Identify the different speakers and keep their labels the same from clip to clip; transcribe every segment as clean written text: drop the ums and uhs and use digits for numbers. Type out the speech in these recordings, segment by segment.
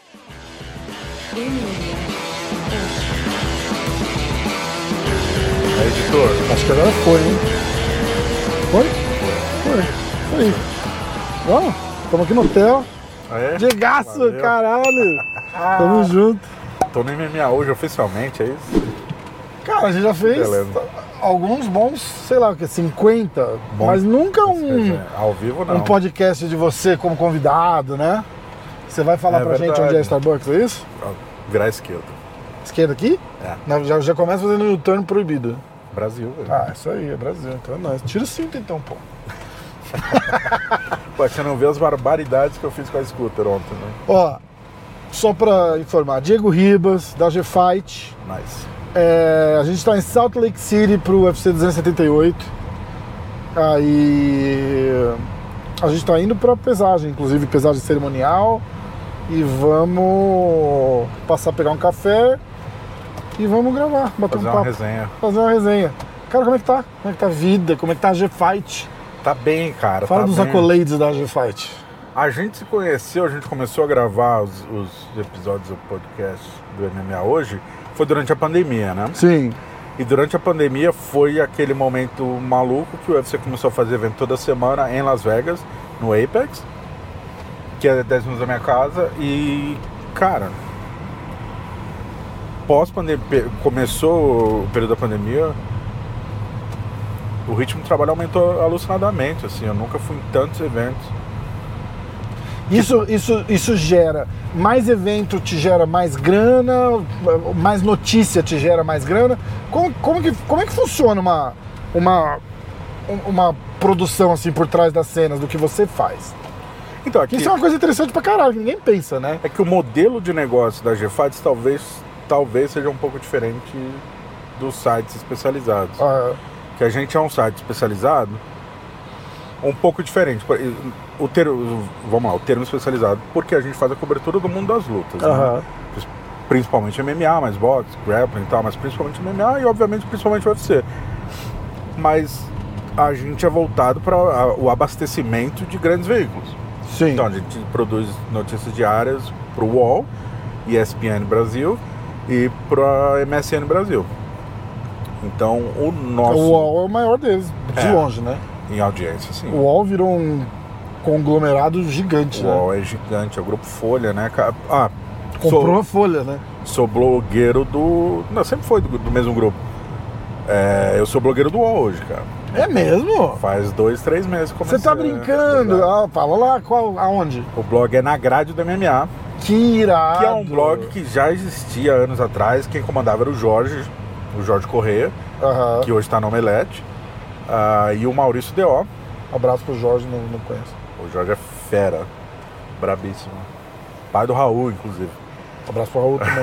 Speaker 1: Editor.
Speaker 2: Acho que agora foi, hein? Foi? Foi. Vamos, estamos aqui no hotel.
Speaker 1: É?
Speaker 2: Diegaço,
Speaker 1: Valeu.
Speaker 2: caralho. Tamo junto.
Speaker 1: Tô no MMA hoje oficialmente, é isso?
Speaker 2: Cara, a gente já fez
Speaker 1: Beleza.
Speaker 2: alguns bons, sei lá o que, 50,
Speaker 1: Bom,
Speaker 2: mas nunca
Speaker 1: Ao vivo não.
Speaker 2: um podcast de você como convidado, né? Você vai falar
Speaker 1: É
Speaker 2: pra gente
Speaker 1: verdade.
Speaker 2: onde é Starbucks, é isso?
Speaker 1: Virar à esquerda.
Speaker 2: Esquerda aqui?
Speaker 1: É.
Speaker 2: Já começa fazendo o U-turn proibido.
Speaker 1: Brasil, velho.
Speaker 2: Ah, isso aí, é Brasil, então é nóis. Tira o cinto então, pô.
Speaker 1: Pô, você não vê as barbaridades que eu fiz com a scooter ontem, né?
Speaker 2: Ó, só pra informar, Diego Ribas, da G-Fight.
Speaker 1: Nice.
Speaker 2: A gente tá em Salt Lake City pro UFC 278. Aí a gente tá indo pra pesagem, inclusive pesagem cerimonial. E vamos passar a pegar um café e vamos gravar, bater
Speaker 1: Fazer
Speaker 2: um
Speaker 1: uma
Speaker 2: papo.
Speaker 1: resenha.
Speaker 2: Fazer uma resenha. Cara, como é que tá? Como é que tá a vida? Como é que tá a G-Fight?
Speaker 1: Tá bem, cara.
Speaker 2: Fala
Speaker 1: tá
Speaker 2: dos
Speaker 1: bem.
Speaker 2: accolades da G-Fight.
Speaker 1: A gente se conheceu, a gente começou a gravar os episódios do podcast do MMA hoje, foi durante a pandemia, né?
Speaker 2: Sim.
Speaker 1: E durante a pandemia foi aquele momento maluco que o UFC começou a fazer evento toda semana em Las Vegas, no Apex, que é 10 minutos da minha casa. E, cara, pós-pandemia, começou o período da pandemia, o ritmo do trabalho aumentou alucinadamente, assim, eu nunca fui em tantos eventos.
Speaker 2: Isso gera mais evento, te gera mais grana, mais notícia te gera mais grana. Como é que funciona uma produção assim por trás das cenas do que você faz?
Speaker 1: Então, aqui,
Speaker 2: Isso é uma coisa interessante pra caralho, que ninguém pensa, né?
Speaker 1: é que o modelo de negócio da G-Fights talvez seja um pouco diferente dos sites especializados.
Speaker 2: Ah,
Speaker 1: Que a gente é um site especializado um pouco diferente. O termo especializado, porque a gente faz a cobertura do mundo das lutas, né?
Speaker 2: aham.
Speaker 1: Principalmente MMA, mais boxe, grappling e tal, mas principalmente MMA e obviamente principalmente UFC. Mas a gente é voltado para o abastecimento de grandes veículos.
Speaker 2: Sim.
Speaker 1: Então a gente produz notícias diárias para o UOL, ESPN Brasil e para MSN Brasil. Então o nosso...
Speaker 2: O UOL é o maior deles, de
Speaker 1: É.
Speaker 2: longe, né?
Speaker 1: Em audiência, sim.
Speaker 2: O UOL virou um conglomerado gigante,
Speaker 1: O
Speaker 2: né?
Speaker 1: UOL é gigante, é o Grupo Folha, né?
Speaker 2: Comprou a Folha, né?
Speaker 1: Sou blogueiro do... Não, sempre foi do mesmo grupo. Eu sou blogueiro do UOL hoje, cara.
Speaker 2: É mesmo?
Speaker 1: Faz 2-3 meses que comecei.
Speaker 2: Você tá brincando? Fala lá, aonde?
Speaker 1: O blog é Na Grade do MMA,
Speaker 2: Que irado!
Speaker 1: que é um blog que já existia anos atrás. Quem comandava era o Jorge Corrêa,
Speaker 2: Aham.
Speaker 1: que hoje está no Omelete, e o Maurício D.O.
Speaker 2: Abraço pro Jorge, não conheço.
Speaker 1: O Jorge é fera, brabíssimo. Pai do Raul, inclusive.
Speaker 2: Abraço pro Raul também.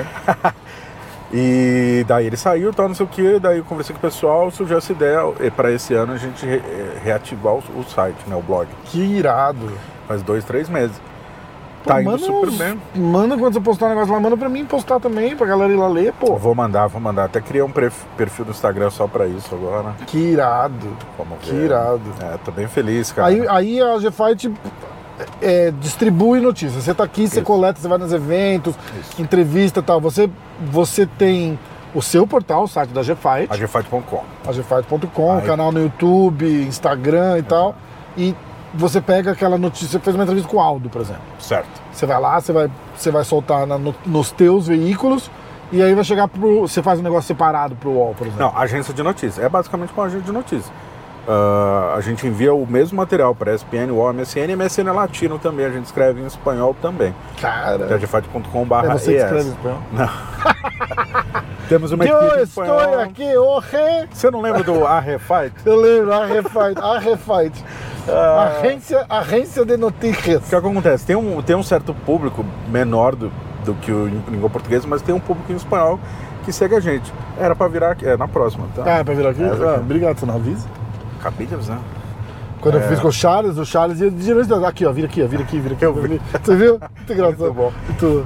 Speaker 1: E daí ele saiu, tal, não sei o que, daí eu conversei com o pessoal, surgiu essa ideia para esse ano a gente reativar o site, né, o blog.
Speaker 2: Que irado!
Speaker 1: Faz 2-3 meses.
Speaker 2: Pô,
Speaker 1: Tá indo super bem.
Speaker 2: Manda quando você postar um negócio lá, manda pra mim postar também, pra galera ir lá ler, pô.
Speaker 1: Vou mandar. Até criei um perfil no Instagram só pra isso agora.
Speaker 2: Que irado!
Speaker 1: Vamos
Speaker 2: Que
Speaker 1: ver.
Speaker 2: irado.
Speaker 1: Tô bem feliz, cara.
Speaker 2: Aí a G-Fight distribui notícias. Você tá aqui, você
Speaker 1: Isso.
Speaker 2: coleta, você vai nos eventos,
Speaker 1: Isso.
Speaker 2: entrevista e tal. Você tem o seu portal, o site da G-Fight,
Speaker 1: agfight.com.
Speaker 2: a gfight.com,
Speaker 1: Aí.
Speaker 2: canal no YouTube, Instagram e tal. E você pega aquela notícia, você fez uma entrevista com o Aldo, por exemplo.
Speaker 1: Certo.
Speaker 2: Você vai lá, você vai soltar nos teus veículos e aí vai chegar pro... Você faz um negócio separado pro UOL, por exemplo.
Speaker 1: Não, agência de notícias. É basicamente uma agência de notícias. A gente envia o mesmo material para ESPN, UOL, MSN. MSN é latino também, a gente escreve em espanhol também.
Speaker 2: Cara,
Speaker 1: agfight.com/es.
Speaker 2: é você que escreve em espanhol.
Speaker 1: Não. Temos uma
Speaker 2: Eu
Speaker 1: equipe em
Speaker 2: estou
Speaker 1: espanhol.
Speaker 2: aqui hoje...
Speaker 1: Você não lembra do Arrefight?
Speaker 2: Eu lembro, a Refight. Agência de notícias.
Speaker 1: O que acontece? Tem um certo público menor do que o em língua portuguesa, mas tem um público em espanhol que segue a gente. Era pra virar aqui, na próxima, tá?
Speaker 2: Ah, é pra vir aqui?
Speaker 1: Essa aqui.
Speaker 2: Obrigado, você não avisa.
Speaker 1: Acabei de avisar.
Speaker 2: Quando eu fiz com o Charles ia direto aqui, ó, vira aqui.
Speaker 1: Eu vi.
Speaker 2: Você viu? Muito engraçado.
Speaker 1: Muito bom.
Speaker 2: Muito...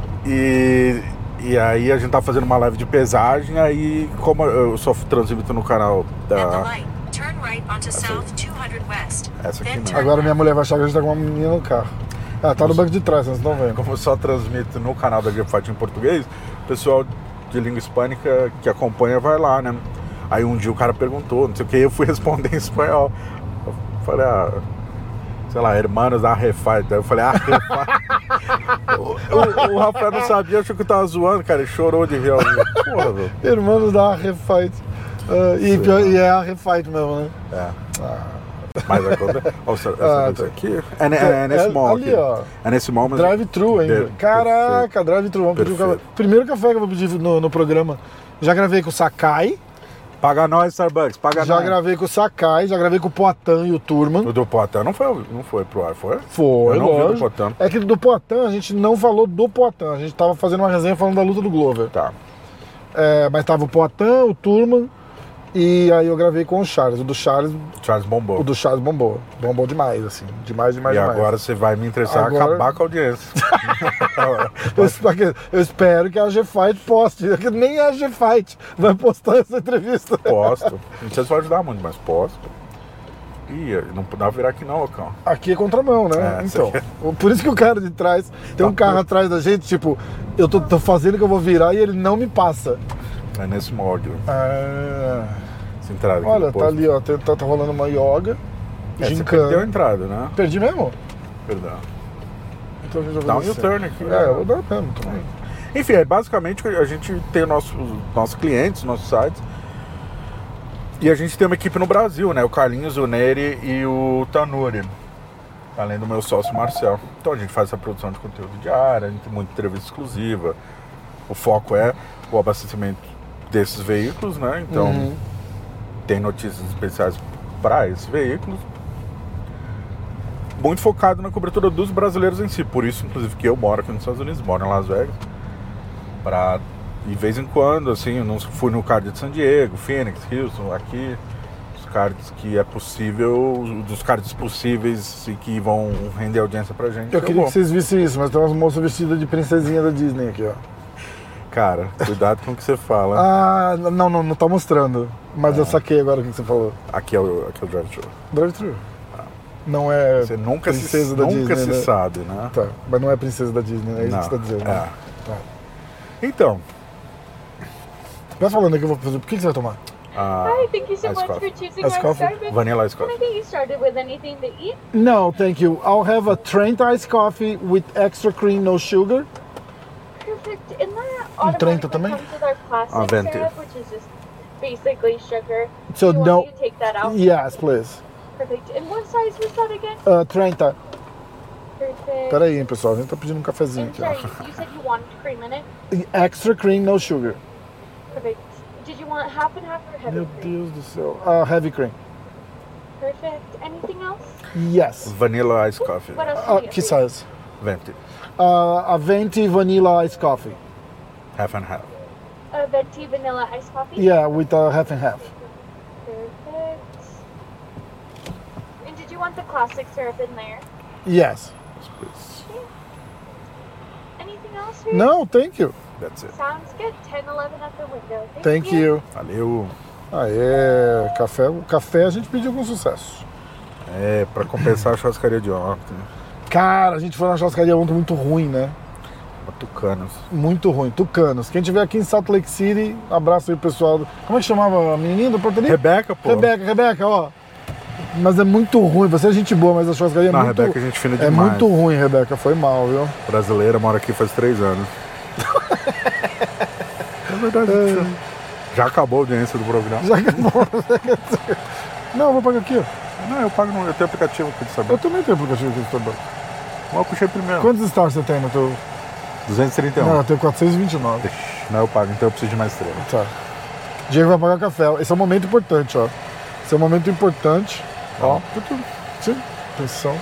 Speaker 1: E aí a gente tá fazendo uma live de pesagem, aí como eu só transmito no canal
Speaker 3: At the
Speaker 1: da...
Speaker 3: light, turn right onto South 200 West.
Speaker 1: Essa aqui
Speaker 3: Then
Speaker 1: não.
Speaker 3: turn
Speaker 2: Agora minha mulher vai achar que a gente tá com uma menina no carro. Ah, tá no banco de trás, vocês não vendo.
Speaker 1: Como eu só transmito no canal da G-Fight em português, o pessoal de língua hispânica que acompanha vai lá, né? Aí um dia o cara perguntou, não sei o que, eu fui responder em espanhol. Eu falei, sei lá, hermanos da Refight. Aí eu falei, Refight. o Rafael não sabia, achou que eu tava zoando, cara. Ele chorou de rir. Porra, velho.
Speaker 2: Irmãos da Refight. E é a Refight mesmo, né?
Speaker 1: É. Mas acontece. Essa aqui é nesse mall
Speaker 2: ali,
Speaker 1: aqui.
Speaker 2: ó.
Speaker 1: É nesse mall, mas...
Speaker 2: Drive-thru ainda. Caraca, drive-thru. Vamos pedir um café. Primeiro café que eu vou pedir no programa. Já gravei com o Sakai.
Speaker 1: Paga nós, Starbucks, paga nós.
Speaker 2: Já gravei com o Sakai, já gravei com o Poitin e o Turman.
Speaker 1: O do Poitin não foi pro ar, foi?
Speaker 2: Foi,
Speaker 1: eu não vi
Speaker 2: lógico.
Speaker 1: do Poitin.
Speaker 2: É que do Poitin a gente não falou do Poitin. A gente tava fazendo uma resenha falando da luta do Glover.
Speaker 1: Tá.
Speaker 2: Mas tava o Poitin, o Turman. E aí eu gravei com o Charles. O do Charles
Speaker 1: bombou.
Speaker 2: O do Charles bombou. Bombou demais, assim. Demais.
Speaker 1: E agora você vai me interessar a acabar com a audiência.
Speaker 2: Eu espero que a G-Fight poste. Nem a G-Fight vai postar essa entrevista.
Speaker 1: Posto. Não sei se vai ajudar muito, mas posto. Ih, não dá pra virar aqui não, Ocão.
Speaker 2: Aqui é contramão, né? Então. Por isso que o cara de trás tem um carro atrás da gente, tipo, eu tô fazendo que eu vou virar e ele não me passa.
Speaker 1: É nesse molde. Essa entrada aqui.
Speaker 2: Olha, tá ali, ó. Tá rolando uma yoga.
Speaker 1: Você perdeu a entrada, né?
Speaker 2: Perdi mesmo?
Speaker 1: Perdão.
Speaker 2: Então,
Speaker 1: dá um U-turn aqui.
Speaker 2: Eu vou dar mesmo também.
Speaker 1: Enfim, basicamente a gente tem nossos clientes, nossos sites. E a gente tem uma equipe no Brasil, né? O Carlinhos, o Neri e o Tanuri. Além do meu sócio Marcel. Então a gente faz essa produção de conteúdo diária, a gente tem muita entrevista exclusiva. O foco é o abastecimento desses veículos, né? Então tem notícias especiais para esses veículos. Muito focado na cobertura dos brasileiros em si. Por isso, inclusive, que eu moro aqui nos Estados Unidos, moro em Las Vegas. De vez em quando, assim, eu não fui no card de San Diego, Phoenix, Houston, aqui. Os cards que é possível, dos cards possíveis e que vão render audiência pra gente.
Speaker 2: Eu queria que vocês vissem isso, mas tem umas moças vestidas de princesinha da Disney aqui, ó.
Speaker 1: Cara, cuidado com o que você fala.
Speaker 2: Não tá mostrando. Mas eu saquei agora o que você falou.
Speaker 1: Aqui é o drive-thru.
Speaker 2: Drive-thru. Não é
Speaker 1: você nunca
Speaker 2: princesa da Disney,
Speaker 1: nunca se
Speaker 2: né?
Speaker 1: sabe, né?
Speaker 2: Tá, mas não é princesa da Disney, é isso que você tá dizendo. Né? Tá.
Speaker 1: Então.
Speaker 2: Vai falando aí que eu vou fazer. O que você vai tomar?
Speaker 3: Hi, thank you so much for choosing our Starbucks.
Speaker 1: Vanilla ice
Speaker 3: Can I
Speaker 1: coffee.
Speaker 3: get you started with anything to eat?
Speaker 2: No, thank you. I'll have a Trent iced coffee with extra cream, no sugar.
Speaker 3: Perfect. And that
Speaker 2: Trento
Speaker 3: automatically
Speaker 2: também?
Speaker 3: comes with our classic
Speaker 1: Venti.
Speaker 3: syrup, which is just basically sugar.
Speaker 2: So
Speaker 3: Do you
Speaker 2: no.
Speaker 3: want me to take that out?
Speaker 2: Yes, please.
Speaker 3: Perfect. And what size was that again?
Speaker 2: 30.
Speaker 3: Perfect.
Speaker 2: Pera aí, hein, pessoal. A gente tá pedindo um cafezinho
Speaker 3: I'm
Speaker 2: aqui, ó.
Speaker 3: sorry, you said you wanted cream in it?
Speaker 2: Extra cream, no sugar.
Speaker 3: Perfect. Did you want half and half or heavy
Speaker 2: Meu
Speaker 3: cream?
Speaker 2: Deus do céu. Heavy cream.
Speaker 3: Perfect. Anything else?
Speaker 2: Yes.
Speaker 1: Vanilla ice coffee.
Speaker 3: What else do you need?
Speaker 2: Que size?
Speaker 1: Venti.
Speaker 2: A venti vanilla iced coffee.
Speaker 1: Half and half.
Speaker 3: A venti vanilla iced coffee?
Speaker 2: Yeah, with half and half.
Speaker 3: Perfect. And did you want the classic syrup in there?
Speaker 2: Yes.
Speaker 3: Anything else? Ruth?
Speaker 2: No, thank you.
Speaker 1: That's it.
Speaker 3: Sounds good. 10-11 at the window.
Speaker 2: Thank you.
Speaker 1: Valeu.
Speaker 2: Aê, café. O café a gente pediu com sucesso.
Speaker 1: Pra compensar a churrascaria de ontem.
Speaker 2: Cara, a gente foi na churrascaria ontem muito ruim, né?
Speaker 1: Tucanos.
Speaker 2: Muito ruim. Tucanos. Quem estiver aqui em Salt Lake City, abraço aí o pessoal. Como é que chamava a menininha do portaria?
Speaker 1: Rebeca, pô.
Speaker 2: Rebeca, ó. Mas é muito ruim. Você é gente boa, mas a churrascaria é muito...
Speaker 1: Rebeca é gente fina demais.
Speaker 2: É muito ruim, Rebeca. Foi mal, viu?
Speaker 1: Brasileira, mora aqui faz 3 anos. É verdade. Já acabou a audiência do programa.
Speaker 2: Já acabou. Não, eu vou pagar aqui, ó.
Speaker 1: Não, eu pago eu tenho aplicativo aqui de
Speaker 2: Eu
Speaker 1: Starbucks.
Speaker 2: também tenho aplicativo aqui do Starbucks.
Speaker 1: Eu puxei primeiro.
Speaker 2: Quantos stars você tem no teu...
Speaker 1: 231.
Speaker 2: Não, eu tenho 429.
Speaker 1: Não, eu pago, então eu preciso de mais 3.
Speaker 2: Tá. Diego vai pagar café. Esse é um momento importante, ó. Esse é um momento importante. Ó. Sim. Atenção.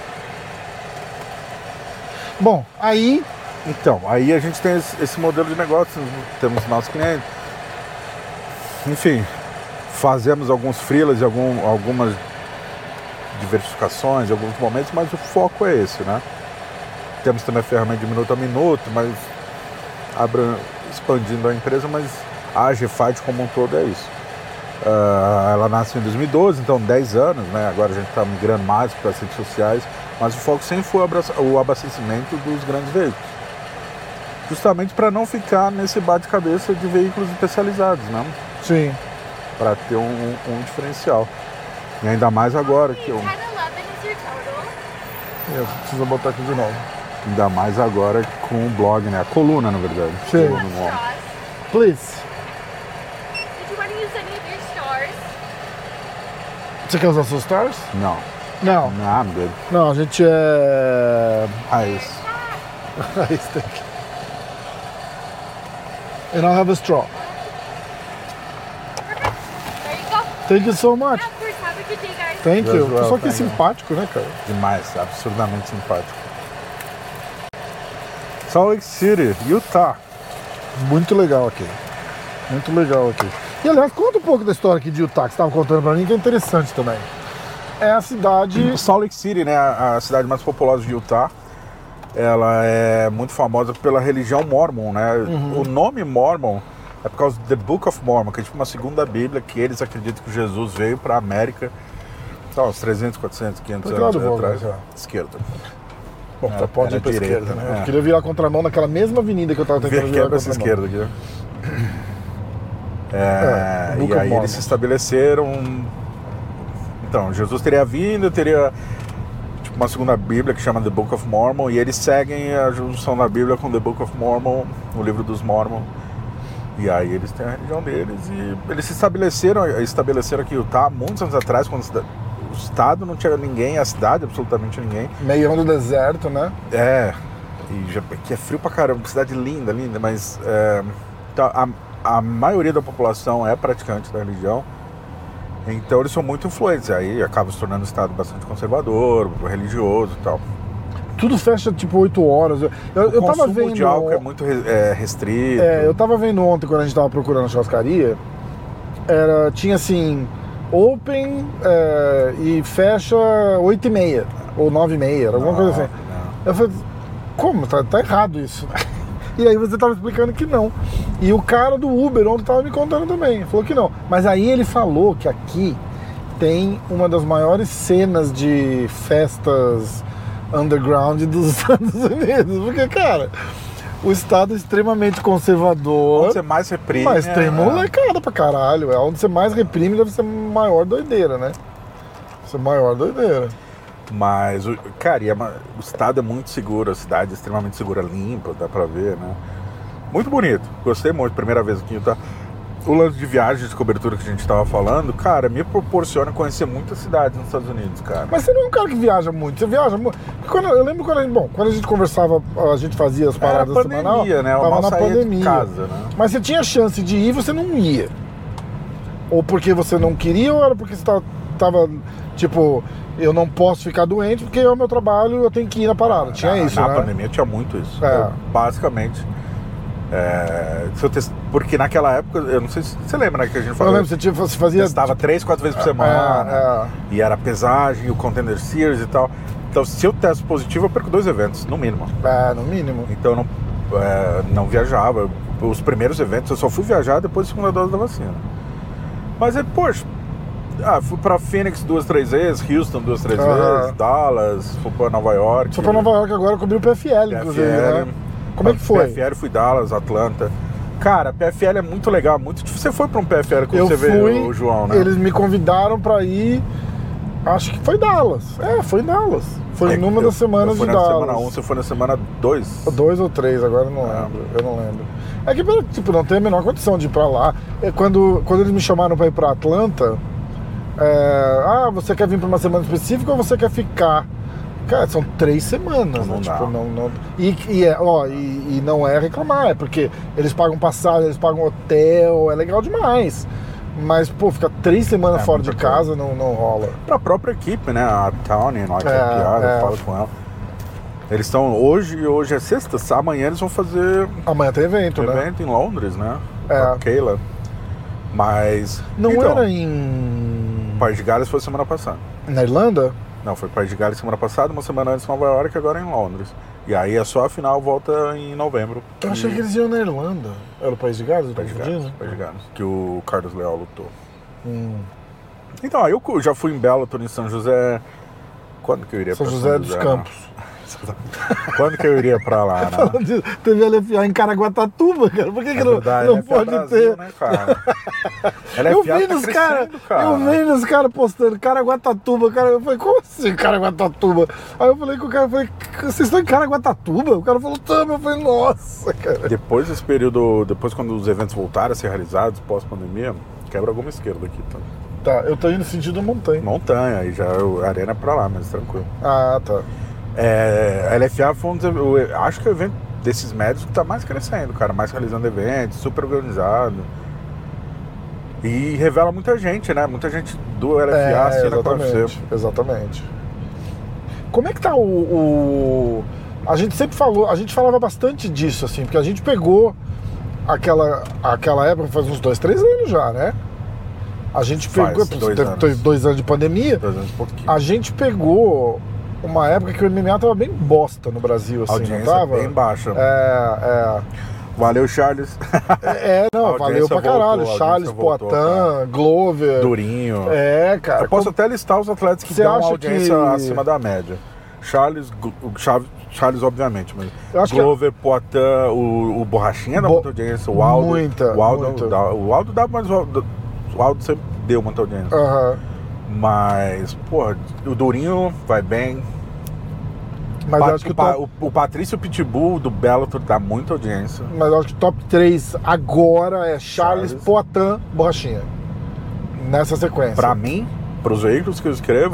Speaker 2: Bom, aí...
Speaker 1: Então, aí a gente tem esse modelo de negócio, temos nossos clientes. Enfim, fazemos alguns freelas e algumas diversificações em alguns momentos, mas o foco é esse, né? Temos também a ferramenta de minuto a minuto, mas expandindo a empresa, mas a G-Fight como um todo é isso. Ela nasceu em 2012, então 10 anos, né? Agora a gente está migrando mais para as redes sociais. Mas o foco sempre foi o abastecimento dos grandes veículos. Justamente para não ficar nesse bate-cabeça de veículos especializados, né?
Speaker 2: Sim.
Speaker 1: Para ter um diferencial. E ainda mais agora que eu...
Speaker 3: 10, 11 is your total.
Speaker 2: Precisa botar aqui de novo.
Speaker 1: Ainda mais agora com o blog, né? A coluna, na verdade.
Speaker 2: Sim.
Speaker 1: Coluna no UOL.
Speaker 3: Straws.
Speaker 2: Please.
Speaker 3: Did you want to use any of your stars?
Speaker 2: Você quer usar seus stars?
Speaker 1: Não.
Speaker 2: Não.
Speaker 1: Não, I'm good.
Speaker 2: Não, a gente é...
Speaker 1: Raiz.
Speaker 2: Aí tem que... And I'll have a straw.
Speaker 3: There you go.
Speaker 2: Thank you so much.
Speaker 3: Yeah, of course. Have a good day, guys.
Speaker 2: Thank
Speaker 1: You
Speaker 2: you.
Speaker 1: as well,
Speaker 2: Só que é
Speaker 1: thank you.
Speaker 2: simpático, né, cara?
Speaker 1: Demais, absurdamente simpático. Salt Lake City, Utah.
Speaker 2: Muito legal aqui. Muito legal aqui. E aliás, conta um pouco da história aqui de Utah que você estava contando pra mim, que é interessante também. É a cidade...
Speaker 1: Salt Lake City, né? A cidade mais populosa de Utah. Ela é muito famosa pela religião Mormon, né? O nome Mormon é por causa do The Book of Mormon, que é tipo uma segunda Bíblia que eles acreditam que Jesus veio para a América, tá, uns 300, 400, 500
Speaker 2: Pra que lado
Speaker 1: anos
Speaker 2: eu vou,
Speaker 1: atrás.
Speaker 2: já?
Speaker 1: Esquerda.
Speaker 2: Bom, tá, pode ir pra
Speaker 1: direita,
Speaker 2: esquerda, né?
Speaker 1: né?
Speaker 2: Eu queria virar contramão naquela mesma avenida que eu tava tentando virar
Speaker 1: Quebra essa
Speaker 2: contramão.
Speaker 1: esquerda aqui.
Speaker 2: Book
Speaker 1: E
Speaker 2: of
Speaker 1: aí
Speaker 2: Mormon.
Speaker 1: eles se estabeleceram. Então, Jesus teria vindo, teria tipo uma segunda Bíblia que chama The Book of Mormon, e eles seguem a junção da Bíblia com The Book of Mormon, o livro dos Mormon. E aí eles têm a religião deles e eles se estabeleceram aqui em Utah muitos anos atrás, quando o estado não tinha ninguém, a cidade absolutamente ninguém.
Speaker 2: Meião do deserto, né?
Speaker 1: E já, que é frio pra caramba, cidade linda, mas então, a maioria da população é praticante da religião, então eles são muito influentes, aí acaba se tornando um estado bastante conservador, religioso e tal.
Speaker 2: Tudo fecha tipo 8 horas. Eu
Speaker 1: O
Speaker 2: tava
Speaker 1: consumo
Speaker 2: vendo.
Speaker 1: de álcool é muito restrito.
Speaker 2: Eu tava vendo ontem quando a gente tava procurando a churrascaria. Tinha assim, open e fecha 8h30 ou 9h30, alguma coisa assim. Eu falei, como? Tá errado isso. E aí você tava explicando que não. E o cara do Uber ontem tava me contando também, falou que não. Mas aí ele falou que aqui tem uma das maiores cenas de festas underground dos Estados Unidos. Porque, cara, o estado é extremamente conservador.
Speaker 1: Onde você mais reprime.
Speaker 2: Mas tem molecada pra caralho. É onde você mais reprime, deve ser maior doideira, né? Deve ser maior doideira.
Speaker 1: Mas, cara, o estado é muito seguro, a cidade é extremamente segura, limpa, dá pra ver, né? Muito bonito, gostei muito, primeira vez aqui em Utah. O lance de viagem, de cobertura que a gente tava falando, cara, me proporciona conhecer muitas cidades nos Estados Unidos, cara.
Speaker 2: Mas você não é um cara que viaja muito, você viaja muito. Eu lembro quando a gente conversava, a gente fazia as paradas semanal,
Speaker 1: né?
Speaker 2: tava na
Speaker 1: saía
Speaker 2: pandemia.
Speaker 1: de casa, né?
Speaker 2: Mas você tinha chance de ir e você não ia. Ou porque você não queria, ou era porque você tava tipo, eu não posso ficar doente porque é o meu trabalho, eu tenho que ir na parada. Tinha isso,
Speaker 1: na
Speaker 2: né?
Speaker 1: pandemia tinha muito isso.
Speaker 2: É.
Speaker 1: Basicamente. Porque naquela época, eu não sei se você lembra, né, que a gente falou.
Speaker 2: Eu lembro, você fazia...
Speaker 1: Testava 3, 4 vezes por semana. E era pesagem, o Contender Series e tal. Então, se eu testo positivo, eu perco 2 eventos, no mínimo.
Speaker 2: No mínimo.
Speaker 1: Então, eu não viajava. Os primeiros eventos, eu só fui viajar depois da segunda dose da vacina. Mas poxa, fui pra Phoenix 2, 3 vezes, Houston 2, 3 vezes, Dallas, fui pra Nova York.
Speaker 2: Fui pra Nova York agora, cobri o PFL, inclusive, né? Como é que foi?
Speaker 1: PFL, fui Dallas, Atlanta. Cara, PFL é muito legal, muito difícil. Você foi pra um PFL quando você veio, o João, né?
Speaker 2: Eles me convidaram pra ir, acho que foi Dallas. Foi Dallas. Foi numa das semanas de Dallas.
Speaker 1: Eu fui na semana 1, você foi na semana 2?
Speaker 2: 2 ou 3, agora eu não lembro. Eu não lembro. É que, tipo, não tem a menor condição de ir pra lá. Quando eles me chamaram pra ir pra Atlanta, você quer vir pra uma semana específica ou você quer ficar? Cara, são 3 semanas,
Speaker 1: não
Speaker 2: né?
Speaker 1: dá.
Speaker 2: Tipo, não. E não é reclamar, é porque eles pagam passagem, eles pagam hotel, é legal demais. Mas, pô, ficar 3 semanas fora de casa não rola.
Speaker 1: Pra própria equipe, né? A Tony, lá que é piada, eu falo com ela. Eles estão hoje é sexta, amanhã eles vão fazer.
Speaker 2: Amanhã tem evento, né?
Speaker 1: Evento em Londres, né? Com a Keila. Mas.
Speaker 2: Não
Speaker 1: então,
Speaker 2: era em.
Speaker 1: País de Gales foi semana passada.
Speaker 2: Na Irlanda?
Speaker 1: Não, foi País de Gales semana passada, uma semana antes em Nova York, agora em Londres. E aí é só a final, volta em novembro.
Speaker 2: Eu achei que eles iam na Irlanda. Era o País de Gales?
Speaker 1: País de Gales, que o Carlos Leal lutou.
Speaker 2: Hum.
Speaker 1: Então, eu já fui em Bellator, em São José, Quando que eu iria
Speaker 2: São
Speaker 1: pra
Speaker 2: José dos Campos.
Speaker 1: Quando que eu iria pra lá, né?
Speaker 2: Teve LFA em Caraguatatuba, cara. Por que, que
Speaker 1: verdade,
Speaker 2: não
Speaker 1: LFA
Speaker 2: pode
Speaker 1: Brasil,
Speaker 2: ter?
Speaker 1: né, cara?
Speaker 2: Eu
Speaker 1: LFA
Speaker 2: vi
Speaker 1: tá
Speaker 2: nos caras,
Speaker 1: crescendo, cara.
Speaker 2: eu vi nos caras postando Caraguatatuba, cara. Eu falei, como assim Caraguatatuba? Aí eu falei com o cara, vocês estão em Caraguatatuba? O cara falou, tamo. Eu falei, nossa, cara.
Speaker 1: Depois desse período, depois quando os eventos voltaram a ser realizados pós-pandemia, quebra alguma esquerda aqui, tá?
Speaker 2: Tá, eu tô indo no sentido montanha.
Speaker 1: Montanha, aí já a arena é pra lá, mas tranquilo.
Speaker 2: Ah, tá.
Speaker 1: A LFA foi acho que é o evento desses médios que tá mais crescendo, cara, mais realizando eventos, super organizado. E revela muita gente, né? Muita gente do LFA assina com você.
Speaker 2: Exatamente. Como é que tá a gente sempre falou, a gente falava bastante disso, assim, porque a gente pegou aquela época, faz uns 2, 3 anos já, né? A gente pegou, teve 2 anos de pandemia.
Speaker 1: 2 anos e pouquinho.
Speaker 2: A gente pegou uma época que o MMA tava bem bosta no Brasil, assim,
Speaker 1: audiência
Speaker 2: não tava?
Speaker 1: Bem baixa.
Speaker 2: É.
Speaker 1: Valeu, Charles.
Speaker 2: Não, valeu pra caralho. Charles, Poitin, Glover.
Speaker 1: Durinho.
Speaker 2: Cara.
Speaker 1: Eu posso até listar os atletas que dão audiência acima da média. Charles, obviamente, mas Glover, Poitin, o Borrachinha dá muita audiência, o Aldo. O Aldo dá, mas o Aldo sempre deu muita audiência. Mas, porra, o Durinho vai bem.
Speaker 2: Mas acho que
Speaker 1: o Patrício Pitbull do Bellator dá muita audiência.
Speaker 2: Mas eu acho que o top 3 agora é Charles, Poitin, Borrachinha. Nessa sequência.
Speaker 1: Pra mim, pros veículos que eu escrevo,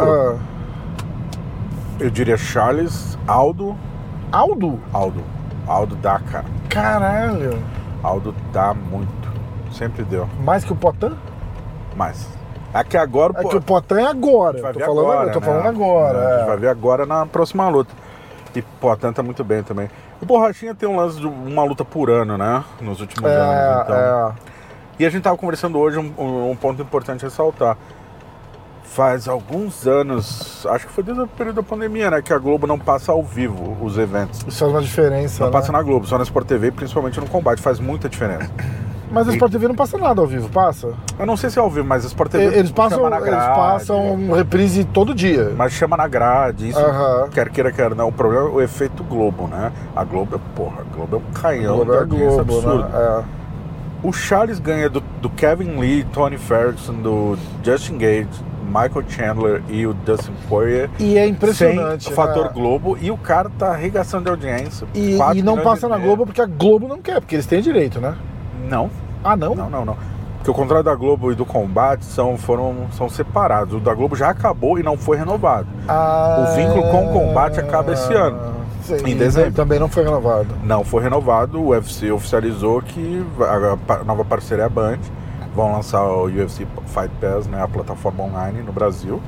Speaker 1: eu diria Charles, Aldo.
Speaker 2: Aldo?
Speaker 1: Aldo dá, cara.
Speaker 2: Caralho.
Speaker 1: Aldo dá muito. Sempre deu.
Speaker 2: Mais que o Poitin?
Speaker 1: Mais. É que agora...
Speaker 2: que o Poitin é agora. Eu tô falando agora.
Speaker 1: A gente vai ver agora na próxima luta. E Poitin tá muito bem também. O Borrachinha tem um lance de uma luta por ano, né? Nos últimos anos, então. E a gente tava conversando hoje um ponto importante a ressaltar. Faz alguns anos, acho que foi desde o período da pandemia, né? Que a Globo não passa ao vivo os eventos.
Speaker 2: Isso faz uma diferença,
Speaker 1: Não passa na Globo, só na Sport TV, principalmente no combate. Faz muita diferença.
Speaker 2: Mas a Sport TV não passa nada ao vivo, passa?
Speaker 1: Eu não sei se é ao vivo, mas a Sport TV
Speaker 2: chama na grade. Eles passam reprise todo dia.
Speaker 1: Mas chama na grade, isso quer queira, quer não. O problema é o efeito Globo, né? A Globo é um canhão de audiência absurdo.
Speaker 2: Né?
Speaker 1: O Charles ganha do Kevin Lee, Tony Ferguson, do Justin Gage, Michael Chandler e o Dustin Poirier.
Speaker 2: E é impressionante,
Speaker 1: sem o fator Globo, e o cara tá arregaçando de audiência.
Speaker 2: E não passa na Globo porque a Globo não quer, porque eles têm direito, né?
Speaker 1: Não.
Speaker 2: Ah, não?
Speaker 1: Não. Porque o contrato da Globo e do combate são separados. O da Globo já acabou e não foi renovado. O vínculo com o combate acaba esse ano.
Speaker 2: Sim,
Speaker 1: em dezembro.
Speaker 2: Também não foi renovado.
Speaker 1: Não foi renovado. O UFC oficializou que a nova parceria é a Band. Vão lançar o UFC Fight Pass, né, a plataforma online no Brasil.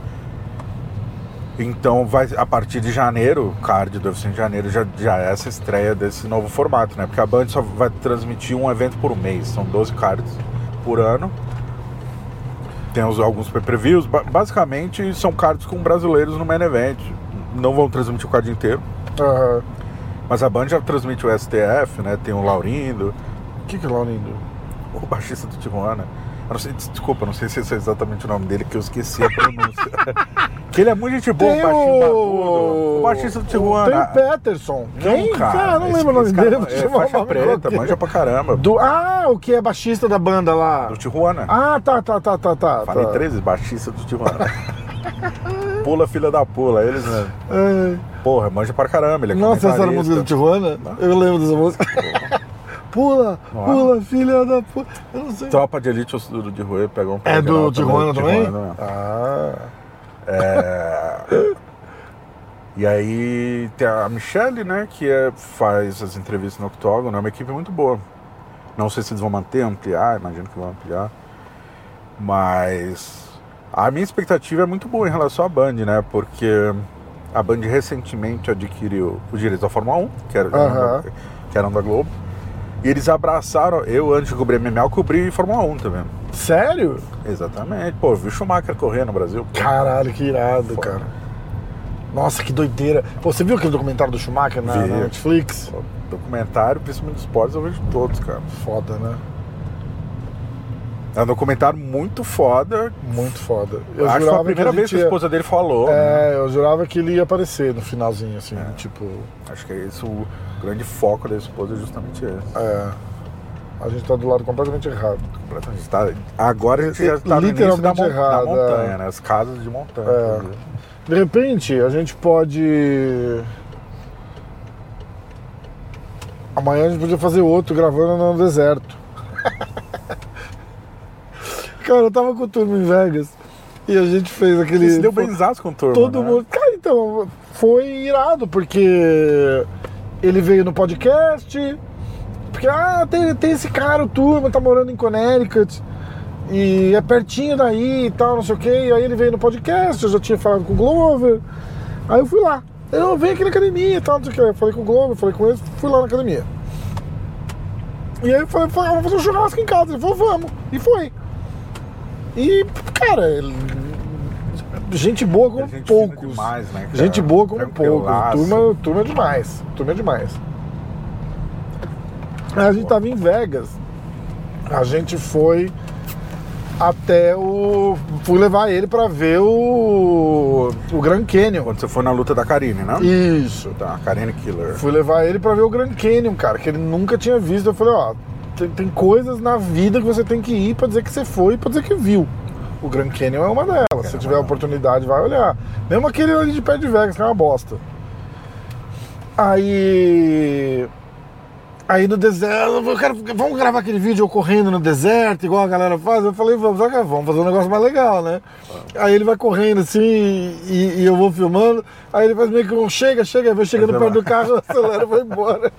Speaker 1: Então, a partir de janeiro, o card do UFC em janeiro já é essa estreia desse novo formato, né? Porque a Band só vai transmitir um evento por mês. São 12 cards por ano. Tem alguns pay-per-views. Basicamente, são cards com brasileiros no main event. Não vão transmitir o card inteiro. Mas a Band já transmite o STF, né? Tem o Laurindo.
Speaker 2: O que é o Laurindo?
Speaker 1: O baixista do Tijuana. Eu não sei, desculpa, não sei se esse é exatamente o nome dele, que eu esqueci a pronúncia. Que ele é muito gente boa, baixinho barbudo. O baixista do Tijuana.
Speaker 2: Tem o Peterson. Quem?
Speaker 1: Cara,
Speaker 2: não lembro o nome dele.
Speaker 1: É faixa preta, manja pra caramba.
Speaker 2: O que é baixista da banda lá?
Speaker 1: Do Tijuana.
Speaker 2: Tá.
Speaker 1: Falei 13, baixista do Tijuana. Pula, filha da pula, eles mesmo. Porra, manja pra caramba, ele é
Speaker 2: Nossa, essa era a música do Tijuana? Eu lembro dessa música. Pula, filha da puta. Eu não sei.
Speaker 1: Tropa de Elite do de Rui pegou um.
Speaker 2: É do Tijuana também?
Speaker 1: E aí tem a Michelle, né? Que faz as entrevistas no Octógono. É uma equipe muito boa. Não sei se eles vão ampliar, imagino que vão ampliar. Mas a minha expectativa é muito boa em relação à Band, né? Porque a Band recentemente adquiriu os direitos da Fórmula 1, que eram da Globo. E eles abraçaram, eu antes de cobrir MMA, eu cobri Fórmula 1 também.
Speaker 2: Sério?
Speaker 1: Exatamente. Pô, eu vi o Schumacher correr no Brasil.
Speaker 2: Caralho, que irado, cara. Nossa, que doideira. Pô, você viu aquele documentário do Schumacher na Netflix?
Speaker 1: Pô, documentário, principalmente dos esportes, eu vejo todos, cara.
Speaker 2: Foda, né?
Speaker 1: É um documentário muito foda.
Speaker 2: Muito foda.
Speaker 1: Acho que foi a primeira vez que a esposa dele falou.
Speaker 2: É, eu jurava que ele ia aparecer no finalzinho, assim, tipo...
Speaker 1: Acho que é esse o grande foco da esposa, é justamente esse.
Speaker 2: É. A gente tá do lado completamente errado.
Speaker 1: Agora a gente já tá no início da montanha, né? As casas de montanha.
Speaker 2: É. De repente, a gente pode... Amanhã a gente podia fazer outro gravando no deserto. Cara, eu tava com o turma em Vegas e a gente fez aquele...
Speaker 1: Você deu benzaço com o turma,
Speaker 2: todo
Speaker 1: né?
Speaker 2: mundo... Cara, então, foi irado, porque ele veio no podcast, porque, tem esse cara, o turma, tá morando em Connecticut, e é pertinho daí e tal, não sei o quê, e aí ele veio no podcast, eu já tinha falado com o Glover, aí eu fui lá. Eu venho aqui na academia e tal, não sei o quê. Eu falei com o Glover, falei com ele, fui lá na academia. E aí eu falei, vamos fazer um churrasco em casa. Ele falou, vamos. E foi. E, cara, gente boa como poucos.
Speaker 1: Demais, né, cara?
Speaker 2: Gente boa como poucos. Turma é demais. Turma é demais. A gente tava em Vegas. A gente foi até o... Fui levar ele pra ver o Grand Canyon.
Speaker 1: Quando você foi na luta da Karine, né?
Speaker 2: Isso.
Speaker 1: Tá, Karine Killer.
Speaker 2: Fui levar ele pra ver o Grand Canyon, cara, que ele nunca tinha visto. Eu falei, tem coisas na vida que você tem que ir pra dizer que você foi e pra dizer que viu. O Grand Canyon é uma delas. Se tiver oportunidade, vai olhar. Mesmo aquele ali de pé de Vegas, que é uma bosta. Aí no deserto, vamos gravar aquele vídeo eu correndo no deserto, igual a galera faz. Eu falei, vamos fazer um negócio mais legal, né? Aí ele vai correndo assim e eu vou filmando. Aí ele faz meio que chega, vai chegando perto do carro, acelera e vai embora.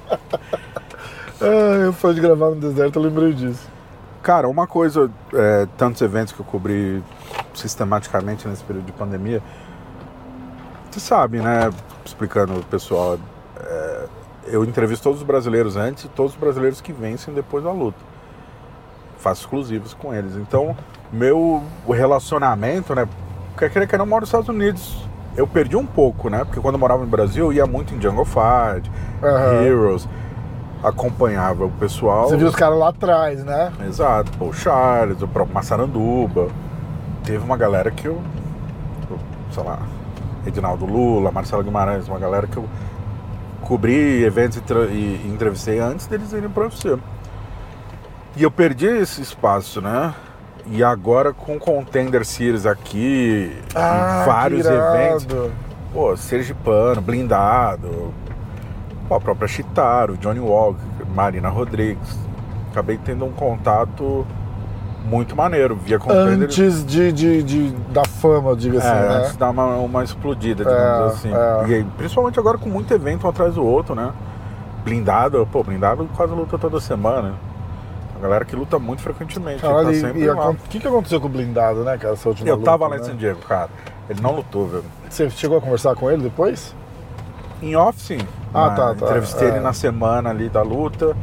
Speaker 2: Eu fui de gravar no deserto, eu lembrei disso.
Speaker 1: Cara, uma coisa, tantos eventos que eu cobri sistematicamente nesse período de pandemia, você sabe, né? Explicando o pessoal, eu entrevisto todos os brasileiros antes e todos os brasileiros que vencem depois da luta. Faço exclusivos com eles. Então, o relacionamento, né? Quer querer que não, moro nos Estados Unidos. Eu perdi um pouco, né? Porque quando eu morava no Brasil, eu ia muito em Jungle Fight, Heroes, acompanhava o pessoal.
Speaker 2: Você viu os caras lá atrás, né?
Speaker 1: Exato. O Charles, o próprio Massaranduba. Teve uma galera que sei lá, Edinaldo Lula, Marcelo Guimarães, uma galera que eu cobri eventos e entrevistei antes deles irem para o UFC. E eu perdi esse espaço, né? E agora com o Contender Series aqui, vários eventos. Pô, Sergipano, Blindado, a própria Chitaro, Johnny Walker, Marina Rodrigues. Acabei tendo um contato muito maneiro via Contender.
Speaker 2: Antes da fama, diga assim, né?
Speaker 1: Antes de dar uma explodida, digamos assim. E aí, principalmente agora com muito evento um atrás do outro, né? Blindado quase luta toda semana. A galera que luta muito frequentemente.
Speaker 2: Tá
Speaker 1: sempre lá.
Speaker 2: O que aconteceu com o Blindado, né, cara? Essa última
Speaker 1: eu tava
Speaker 2: luta,
Speaker 1: lá em San Diego, cara. Ele não lutou, velho.
Speaker 2: Você chegou a conversar com ele depois?
Speaker 1: Em off, sim.
Speaker 2: Tá.
Speaker 1: Entrevistei ele na semana ali da luta.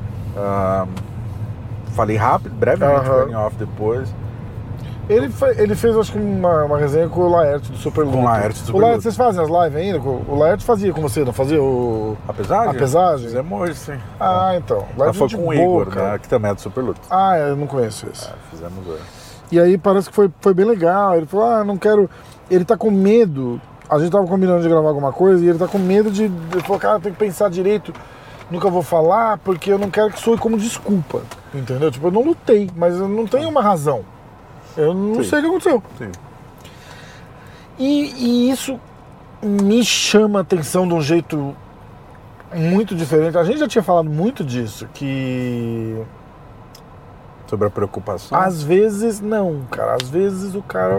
Speaker 1: Falei brevemente com ele em off depois.
Speaker 2: Ele fez, acho que, uma resenha com o Laerte do Super Luta.
Speaker 1: Com o Laerte do Super
Speaker 2: Luta.
Speaker 1: Luta.
Speaker 2: Vocês fazem as lives ainda? O Laerte fazia com você, não fazia? A pesagem?
Speaker 1: Fizemos hoje, sim.
Speaker 2: Então.
Speaker 1: Mas foi com o Igor, né, que também é do Super Luta.
Speaker 2: Eu não conheço esse.
Speaker 1: Fizemos hoje.
Speaker 2: E aí parece que foi bem legal. Ele falou, não quero... Ele tá com medo. A gente tava combinando de gravar alguma coisa e ele tá com medo de... Ele falou, cara, tem que pensar direito. Nunca vou falar porque eu não quero que soe como desculpa. Entendeu? Tipo, eu não lutei, mas eu não tenho uma razão. Eu não sei o que aconteceu.
Speaker 1: Sim.
Speaker 2: E isso me chama a atenção de um jeito muito diferente. A gente já tinha falado muito disso, que...
Speaker 1: Sobre a preocupação?
Speaker 2: Às vezes não, cara. Às vezes o cara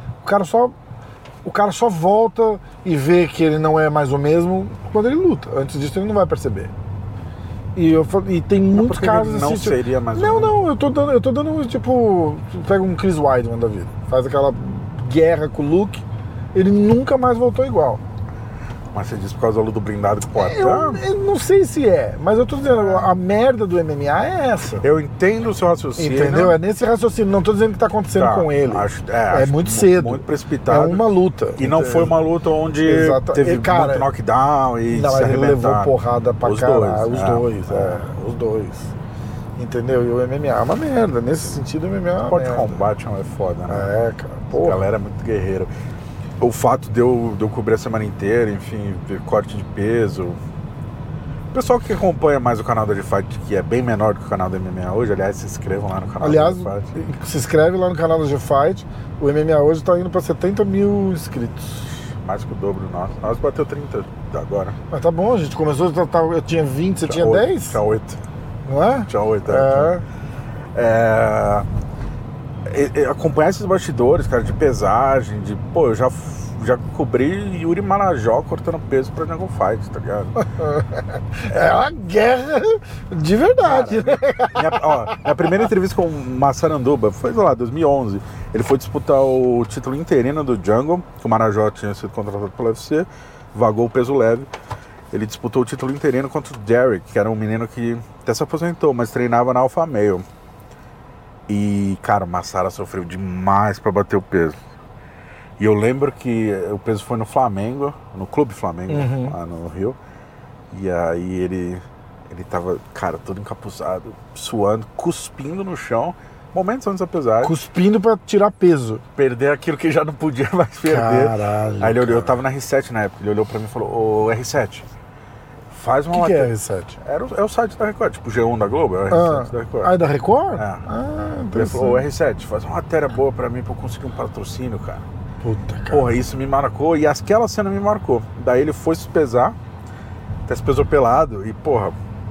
Speaker 2: só volta e vê que ele não é mais o mesmo quando ele luta. Antes disso ele não vai perceber. E tem muitos casos
Speaker 1: assim. Não seria mais ou menos.
Speaker 2: Não, eu tô dando, tipo, pega um Chris Weidman da vida, faz aquela guerra com o Luke, ele nunca mais voltou igual.
Speaker 1: Mas você diz por causa da luta do Blindado com o Poatan?
Speaker 2: Eu não sei se mas eu tô dizendo, a merda do MMA é essa.
Speaker 1: Eu entendo o seu raciocínio.
Speaker 2: Entendeu? É nesse raciocínio, não tô dizendo que tá acontecendo com ele. Acho muito cedo.
Speaker 1: Muito precipitado.
Speaker 2: É uma luta.
Speaker 1: E não foi uma luta onde teve muito knockdown e
Speaker 2: não,
Speaker 1: se
Speaker 2: ele levou
Speaker 1: arrebentar.
Speaker 2: porrada pra caralho. Os dois. Entendeu? E o MMA é uma merda. Nesse sentido, o MMA é uma
Speaker 1: Esporte de
Speaker 2: merda.
Speaker 1: combate é foda, né?
Speaker 2: É, cara.
Speaker 1: A
Speaker 2: Porra.
Speaker 1: galera é muito guerreira. O fato de eu cobrir a semana inteira, enfim, ver corte de peso. O pessoal que acompanha mais o canal da G-Fight, que é bem menor do que o canal do MMA hoje, aliás, se inscrevam lá no canal
Speaker 2: Aliás,
Speaker 1: da G-Fight.
Speaker 2: se inscreve lá no canal da G-Fight. O MMA hoje tá indo pra 70 mil inscritos.
Speaker 1: Mais que o dobro do nosso. Nós bateu 30 agora.
Speaker 2: Mas tá bom, a gente começou, eu tinha 20, você tinha 10?
Speaker 1: Tinha 8.
Speaker 2: Não é?
Speaker 1: Tinha 8,
Speaker 2: É.
Speaker 1: Acompanhar esses bastidores, cara, de pesagem, de... Pô, eu já cobri Yuri Marajó cortando peso pra Jungle Fight, tá ligado?
Speaker 2: É uma guerra de verdade, né?
Speaker 1: Minha primeira entrevista com o Massaranduba foi, sei lá, 2011. Ele foi disputar o título interino do Jungle, que o Marajó tinha sido contratado pelo UFC, vagou o peso leve. Ele disputou o título interino contra o Derek, que era um menino que até se aposentou, mas treinava na Alpha Male. E, cara, o Massara sofreu demais pra bater o peso. E eu lembro que o peso foi no Flamengo, no Clube Flamengo, lá no Rio. E aí ele tava, cara, todo encapuçado, suando, cuspindo no chão, momentos antes da pesagem.
Speaker 2: Cuspindo pra tirar peso.
Speaker 1: Perder aquilo que já não podia mais perder.
Speaker 2: Caralho.
Speaker 1: Aí ele olhou, eu tava na R7 na época, ele olhou pra mim e falou, ô R7, faz uma
Speaker 2: O que é
Speaker 1: matéria.
Speaker 2: R7?
Speaker 1: É o site da Record, tipo o G1 da Globo, é o R7 da Record.
Speaker 2: Ah, é da Record?
Speaker 1: É.
Speaker 2: Ah,
Speaker 1: Ele falou, ô R7, faz uma matéria boa pra mim pra eu conseguir um patrocínio, cara.
Speaker 2: Puta, cara.
Speaker 1: Porra, isso me marcou e aquela cena me marcou. Daí ele foi se pesar, até se pesou pelado e, porra,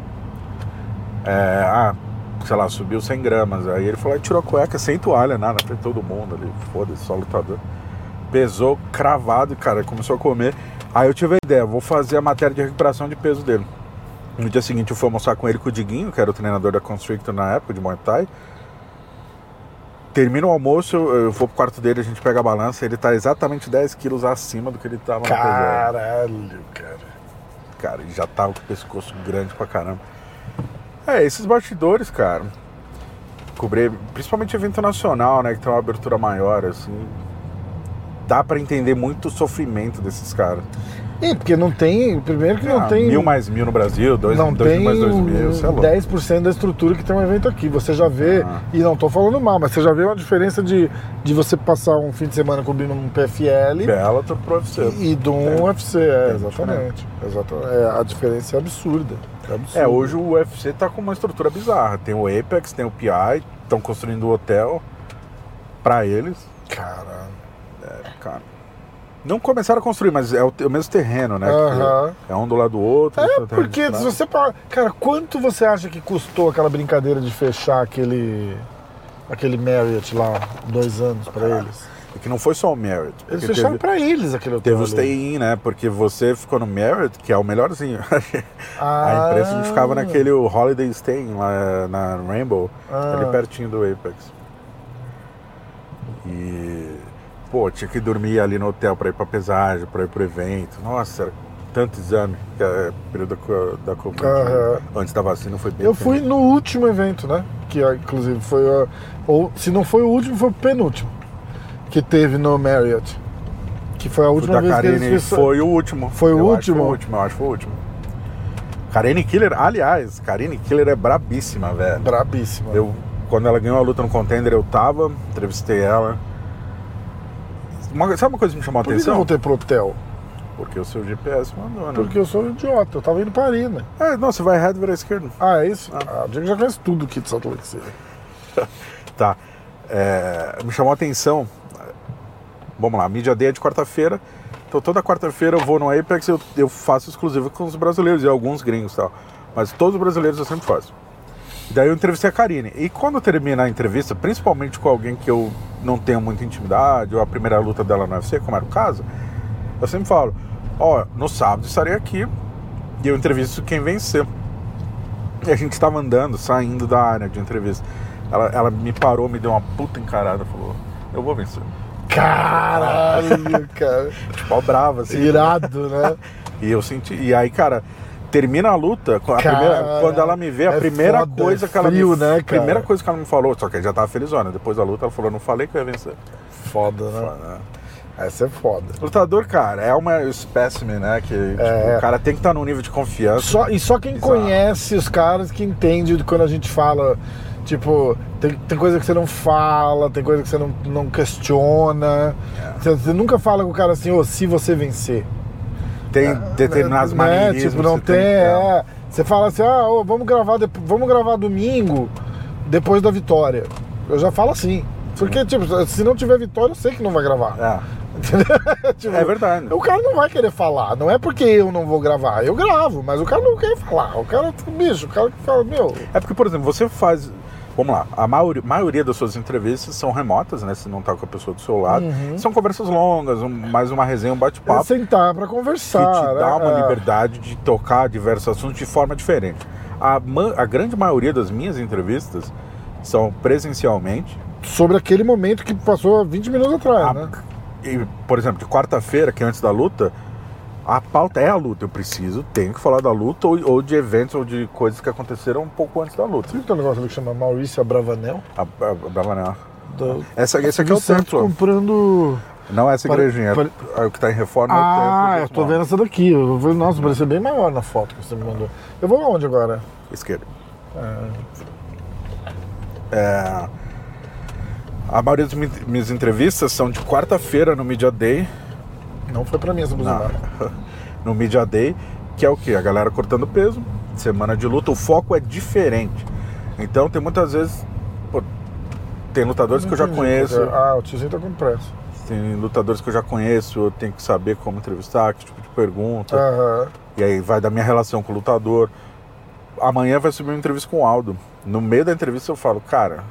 Speaker 1: sei lá, subiu 100 gramas. Aí ele falou, tirou a cueca sem toalha, nada, pra todo mundo ali, foda-se, só lutador. Pesou cravado e, cara, começou a comer. Aí eu tive a ideia, vou fazer a matéria de recuperação de peso dele. No dia seguinte eu fui almoçar com ele, com o Diguinho, que era o treinador da Constrictor na época, de Muay Thai. Termina o almoço, eu vou pro quarto dele, a gente pega a balança, ele tá exatamente 10 quilos acima do que ele tava na pesagem.
Speaker 2: Caralho, cara.
Speaker 1: Cara, ele já tava com o pescoço grande pra caramba. Esses bastidores, cara, cobrir, principalmente evento nacional, né, que tem uma abertura maior, assim, dá pra entender muito o sofrimento desses caras.
Speaker 2: Porque não tem, primeiro que não tem...
Speaker 1: 1000 mais 1000 no Brasil, 2
Speaker 2: não
Speaker 1: mil mais 2000, sei lá.
Speaker 2: 10% da estrutura que tem um evento aqui. Você já vê, e não tô falando mal, mas você já vê uma diferença de você passar um fim de semana cobrindo um PFL
Speaker 1: Bellator pro UFC.
Speaker 2: e de um UFC, exatamente. A diferença é absurda.
Speaker 1: Hoje o UFC tá com uma estrutura bizarra. Tem o Apex, tem o PI, estão construindo o hotel pra eles.
Speaker 2: Caralho.
Speaker 1: Cara. Não começaram a construir, mas é o mesmo terreno, né? É um do lado do outro.
Speaker 2: Porque se você... Cara, quanto você acha que custou aquela brincadeira de fechar aquele Marriott lá, 2 anos pra eles?
Speaker 1: É que não foi só o Marriott.
Speaker 2: Eles fecharam pra eles aquele hotel.
Speaker 1: Teve o stay-in, né? Porque você ficou no Marriott, que é o melhorzinho. A imprensa a gente ficava naquele Holiday Stay lá na Rainbow, ali pertinho do Apex. E... Pô, tinha que dormir ali no hotel pra ir pra pesagem, pra ir pro evento. Nossa, era tanto exame, que é período da Covid. Antes da vacina foi bem.
Speaker 2: Eu fui no último evento, né? Que inclusive foi ou se não foi o último, foi o penúltimo. Que teve no Marriott. Que foi a última vez
Speaker 1: Karine,
Speaker 2: que eles fizeram.
Speaker 1: foi o último.
Speaker 2: Foi o último?
Speaker 1: Eu acho que foi o último. Karine Killer, aliás, Karine Killer é brabíssima, velho.
Speaker 2: Brabíssima.
Speaker 1: Quando ela ganhou a luta no Contender, eu tava, entrevistei ela. Sabe uma coisa que me chamou a
Speaker 2: Por que eu
Speaker 1: atenção?
Speaker 2: voltei pro hotel?
Speaker 1: Porque o seu GPS mandou, né?
Speaker 2: Porque eu sou um idiota, eu tava indo pra Arena.
Speaker 1: Não, você vai reto e vira à esquerda.
Speaker 2: É isso? O Diego já conhece tudo aqui de Salt Lake City.
Speaker 1: Tá. Me chamou a atenção. Vamos lá, Media Day é de quarta-feira. Então toda quarta-feira eu vou no Apex e eu faço exclusivo com os brasileiros e alguns gringos e tal. Mas todos os brasileiros eu sempre faço. Daí eu entrevistei a Karine. E quando termina a entrevista, principalmente com alguém que eu não tenho muita intimidade, ou a primeira luta dela no UFC, como era o caso, eu sempre falo, no sábado estarei aqui e eu entrevisto quem vencer. E a gente estava andando, saindo da área de entrevista. Ela me parou, me deu uma puta encarada, falou, eu vou vencer.
Speaker 2: Caralho, cara.
Speaker 1: Tipo, brava, assim.
Speaker 2: Irado, né?
Speaker 1: E eu senti. E aí, cara, termina a luta, quando ela me vê, a primeira
Speaker 2: foda,
Speaker 1: coisa que ela
Speaker 2: frio,
Speaker 1: me
Speaker 2: né, cara?
Speaker 1: primeira coisa que ela me falou, só que ela já tava felizona. Depois da luta, ela falou, não falei que eu ia vencer.
Speaker 2: Foda, né?
Speaker 1: Foda, né?
Speaker 2: Essa é foda.
Speaker 1: Lutador, cara, é uma espécime, né? Que tipo, o cara tem que estar num nível de confiança.
Speaker 2: Só quem conhece os caras que entende quando a gente fala, tipo, tem coisa que você não fala, tem coisa que você não questiona. Você nunca fala com o cara assim, se você vencer.
Speaker 1: Tem determinados maneirismos.
Speaker 2: Tipo, não tem. Você fala assim, vamos gravar domingo, depois da vitória. Eu já falo assim. Porque, tipo, se não tiver vitória, eu sei que não vai gravar. Tipo,
Speaker 1: é verdade.
Speaker 2: O cara não vai querer falar. Não é porque eu não vou gravar. Eu gravo, mas o cara não quer falar. O cara, bicho, o cara que fala, meu...
Speaker 1: É porque, por exemplo, você faz... Vamos lá, a maioria das suas entrevistas são remotas, né? Você não tá com a pessoa do seu lado. São conversas longas, mais uma resenha, um bate-papo.
Speaker 2: É sentar pra conversar.
Speaker 1: Que te dá uma liberdade de tocar diversos assuntos de forma diferente. A grande maioria das minhas entrevistas são presencialmente.
Speaker 2: Sobre aquele momento que passou 20 minutos atrás, né?
Speaker 1: E, por exemplo, de quarta-feira, que é antes da luta, a pauta é a luta. Tenho que falar da luta ou de eventos ou de coisas que aconteceram um pouco antes da luta.
Speaker 2: Você viu que tem um negócio ali que chama Maurício Abravanel?
Speaker 1: Abravanel. Esse aqui é o templo.
Speaker 2: Comprando...
Speaker 1: Não é essa igrejinha, é o que está em reforma.
Speaker 2: Eu tô vendo essa daqui. Nossa, parecia bem maior na foto que você me mandou. Eu vou aonde agora?
Speaker 1: Esquerda. A maioria das minhas entrevistas são de quarta-feira no Media Day.
Speaker 2: Não foi pra mim essa buzinada.
Speaker 1: No Media Day, que é o quê? A galera cortando peso, semana de luta, o foco é diferente. Então tem muitas vezes... tem lutadores que eu já conheço.
Speaker 2: O tiozinho tá com pressa.
Speaker 1: Tem lutadores que eu já conheço, eu tenho que saber como entrevistar, que tipo de pergunta. E aí vai da minha relação com o lutador. Amanhã vai subir uma entrevista com o Aldo. No meio da entrevista eu falo, cara...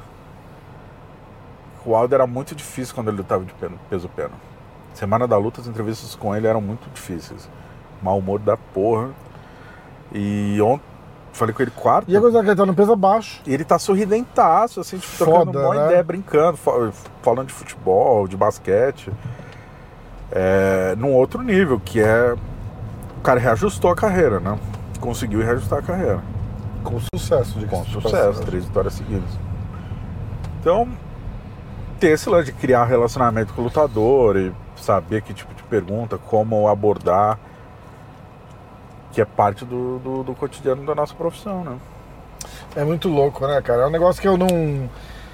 Speaker 1: O Aldo era muito difícil quando ele lutava de peso-pena. Semana da luta, as entrevistas com ele eram muito difíceis. Mau humor da porra. E ontem, falei com ele quarta.
Speaker 2: E a coisa que ele tá no peso abaixo.
Speaker 1: E ele tá sorridentaço, assim, tipo, trocando uma ideia, brincando, falando de futebol, de basquete. Num outro nível, que é... O cara reajustou a carreira, né? Conseguiu reajustar a carreira.
Speaker 2: Com sucesso,
Speaker 1: Com sucesso, 3 vitórias seguidas. Então... ter esse lance de criar relacionamento com o lutador e saber que tipo de pergunta, como abordar, que é parte do cotidiano da nossa profissão, né?
Speaker 2: É muito louco, né, cara? É um negócio que eu não...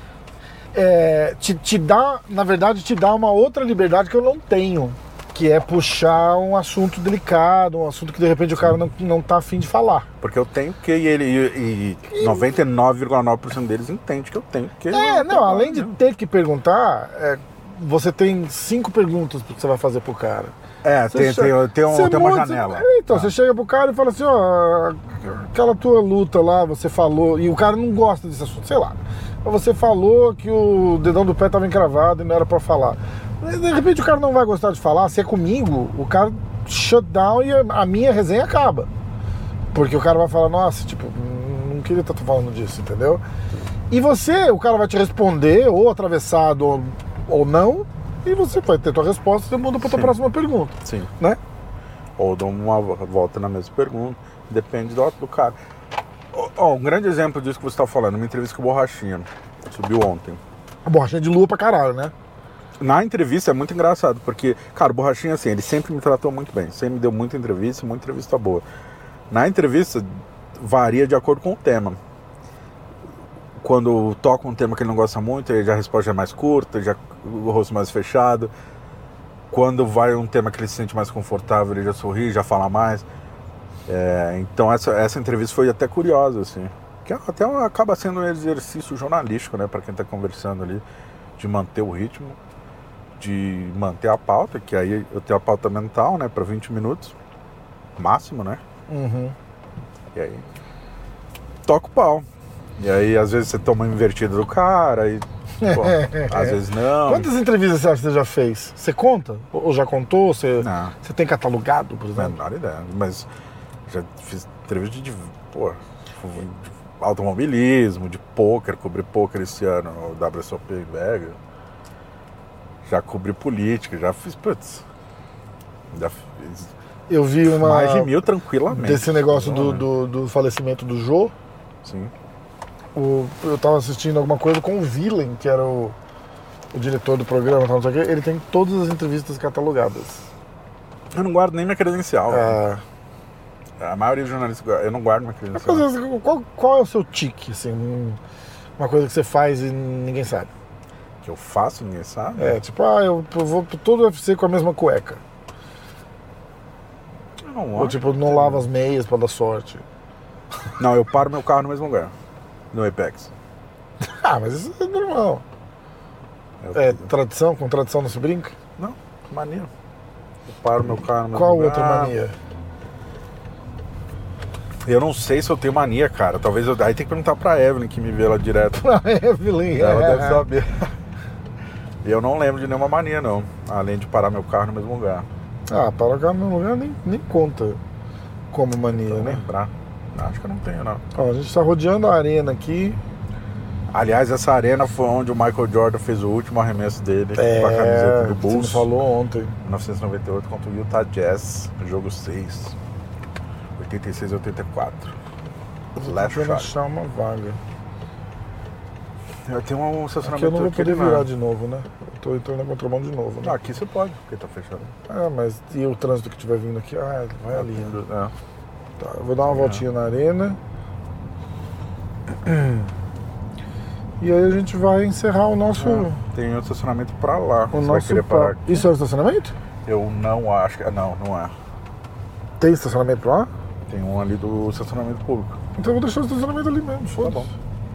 Speaker 2: te dá, na verdade, te dá uma outra liberdade que eu não tenho, que é puxar um assunto delicado, um assunto que de repente o cara não tá afim de falar.
Speaker 1: Porque eu tenho que, e 99,9% deles entende que eu tenho que...
Speaker 2: além de ter que perguntar, você tem 5 perguntas que você vai fazer pro cara.
Speaker 1: Tem uma janela.
Speaker 2: Você chega pro cara e fala assim, aquela tua luta lá, você falou, e o cara não gosta desse assunto, sei lá. Você falou que o dedão do pé tava encravado e não era pra falar. De repente o cara não vai gostar de falar, se é comigo, o cara shut down e a minha resenha acaba. Porque o cara vai falar, nossa, tipo, não queria estar falando disso, entendeu? E o cara vai te responder, ou atravessado ou não, e você vai ter tua resposta e muda pra tua próxima pergunta.
Speaker 1: Sim.
Speaker 2: Né?
Speaker 1: Ou dá uma volta na mesma pergunta, depende do cara. Um grande exemplo disso que você está falando, uma entrevista com o Borrachinha, subiu ontem.
Speaker 2: A Borrachinha de lua pra caralho, né?
Speaker 1: Na entrevista é muito engraçado, porque, cara, o Borrachinha, assim, ele sempre me tratou muito bem, sempre me deu muita entrevista boa. Na entrevista, varia de acordo com o tema. Quando toca um tema que ele não gosta muito, a resposta é mais curta, o rosto mais fechado. Quando vai um tema que ele se sente mais confortável, ele já sorri, já fala mais. Então essa entrevista foi até curiosa, assim. Que até acaba sendo um exercício jornalístico, né, para quem está conversando ali, de manter o ritmo, de manter a pauta, que aí eu tenho a pauta mental, né, para 20 minutos, máximo, né? E aí, toca o pau. E aí, às vezes você toma uma invertida do cara, e às vezes não.
Speaker 2: Quantas entrevistas você acha que você já fez? Você conta? Ou já contou? Você tem catalogado, por exemplo?
Speaker 1: Menor ideia, mas já fiz entrevista de automobilismo, de pôquer, cobri pôquer esse ano, o WSOP em Vegas. Já cobri política, já fiz,
Speaker 2: eu vi
Speaker 1: mais de 1000 tranquilamente.
Speaker 2: Desse negócio do falecimento do Jô.
Speaker 1: Sim.
Speaker 2: Eu tava assistindo alguma coisa com o Villain, que era o o diretor do programa, tal, não sei o quê, ele tem todas as entrevistas catalogadas.
Speaker 1: Eu não guardo nem minha credencial.
Speaker 2: É.
Speaker 1: A maioria dos jornalistas, eu não guardo minha
Speaker 2: Mas,
Speaker 1: credencial.
Speaker 2: às vezes, qual é o seu tique, assim, uma coisa que você faz e ninguém sabe?
Speaker 1: Que eu faço, ninguém sabe?
Speaker 2: É, tipo, eu vou pro todo UFC com a mesma cueca.
Speaker 1: Eu não
Speaker 2: Ou
Speaker 1: acho
Speaker 2: tipo,
Speaker 1: que
Speaker 2: não
Speaker 1: tem.
Speaker 2: lava as meias pra dar sorte.
Speaker 1: Não, eu paro meu carro no mesmo lugar. No Apex.
Speaker 2: Ah, mas isso é normal.
Speaker 1: Eu-
Speaker 2: É tradição, com tradição não se brinca?
Speaker 1: Não, que mania. Eu paro meu carro no mesmo
Speaker 2: Qual
Speaker 1: lugar.
Speaker 2: outra mania?
Speaker 1: Eu não sei se eu tenho mania, cara. Talvez eu... Aí tem que perguntar pra Evelyn, que me vê lá direto.
Speaker 2: Pra Evelyn,
Speaker 1: Ela deve saber. E eu não lembro de nenhuma mania, não. Além de parar meu carro no mesmo lugar.
Speaker 2: Ah, para o carro no mesmo lugar nem conta como mania,
Speaker 1: Pra
Speaker 2: né?
Speaker 1: lembrar. Acho que eu não tenho, não.
Speaker 2: Ó, a gente tá rodeando a arena aqui.
Speaker 1: Aliás, essa arena foi onde o Michael Jordan fez o último arremesso dele com a camiseta do
Speaker 2: você me
Speaker 1: Bulls.
Speaker 2: falou ontem.
Speaker 1: 1998 contra o Utah Jazz, jogo 6. 86 e 84.
Speaker 2: Eu tô
Speaker 1: Last
Speaker 2: tentando
Speaker 1: shot.
Speaker 2: achar uma vaga.
Speaker 1: Tem um
Speaker 2: Aqui
Speaker 1: estacionamento
Speaker 2: eu não vou
Speaker 1: aqui
Speaker 2: poder
Speaker 1: na-
Speaker 2: virar de novo, né? Eu tô entrando na contramão de novo,
Speaker 1: Não,
Speaker 2: né?
Speaker 1: aqui você pode, porque tá fechado.
Speaker 2: Ah, mas e o trânsito que estiver vindo aqui? Ah, vai ali. Né?
Speaker 1: É.
Speaker 2: Tá, eu vou dar uma voltinha na arena. E aí a gente vai encerrar o nosso...
Speaker 1: Tem um estacionamento pra lá.
Speaker 2: O
Speaker 1: você vai
Speaker 2: nosso
Speaker 1: querer parar
Speaker 2: papo.
Speaker 1: aqui.
Speaker 2: Isso é o estacionamento?
Speaker 1: Eu não acho que. Não, não é.
Speaker 2: Tem estacionamento lá?
Speaker 1: Tem um ali do estacionamento público.
Speaker 2: Então eu vou deixar o estacionamento ali mesmo, foda-se.
Speaker 1: bom.